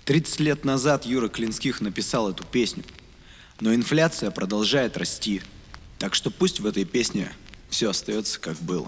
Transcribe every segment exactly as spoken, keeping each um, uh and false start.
тридцать лет назад Юра Клинских написал эту песню, но инфляция продолжает расти, так что пусть в этой песне все остается как было.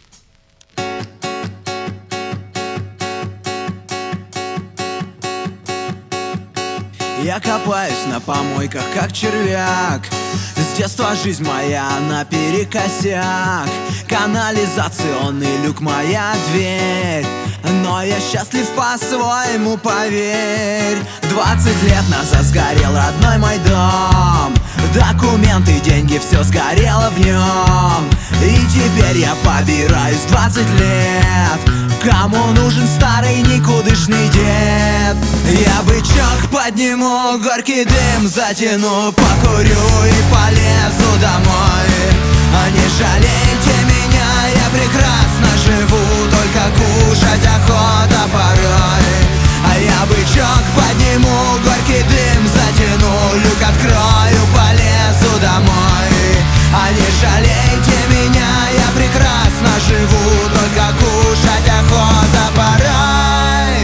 Я копаюсь на помойках, как червяк. С детства жизнь моя наперекосяк. Канализационный люк моя дверь, но я счастлив по-своему, поверь. Двадцать лет назад сгорел родной мой дом. Документы, деньги, все сгорело в нем. И теперь я побираюсь двадцать лет. Кому нужен старый никудышный дед? Я бычок подниму, горький дым затяну, покурю и полезу домой. А не жалейте меня, я прекрасно живу, только кушать охота порой. А я бычок подниму, горький дым затяну, люк открою, полезу домой. А не жалейте меня, я прекрасно живу, только кушать охота порой.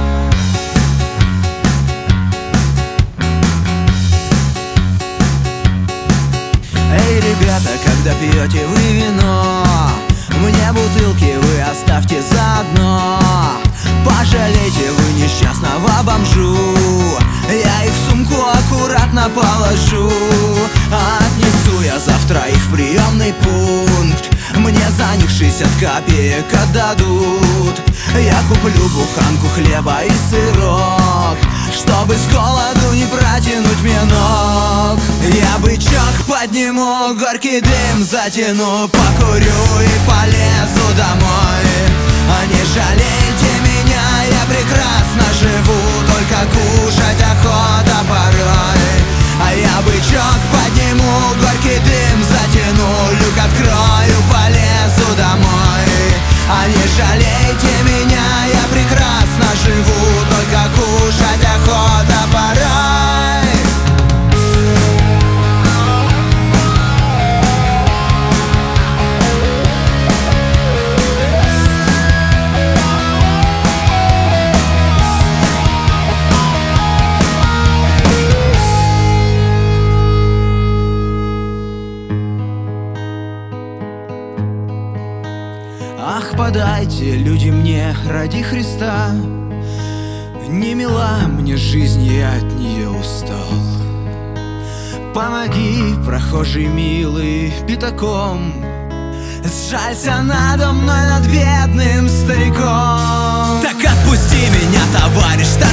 Эй, ребята, когда пьете вы вино, мне бутылки вы оставьте заодно. Пожалейте вы несчастного бомжу, я их в сумку аккуратно положу. Отнесу я завтра их в приемный пункт, мне за них шестьдесят копеек отдадут. Я куплю буханку хлеба и сырок, чтобы с голоду не протянуть мне ног. Я бычок подниму, горький дым затяну, покурю и полезу домой. А не жалейте меня, я прекрасно живу, только кушать охота порой. А я бычок подниму, горький дым затяну, люк открою, полезу домой. А не жалейте меня, я прекрасно живу, только кушать охота порой. Ах, подайте, люди, мне ради Христа. Не мила мне жизнь, я от нее устал. Помоги, прохожий милый, пятаком, сжалься надо мной, над бедным стариком. Так отпусти меня, товарищ,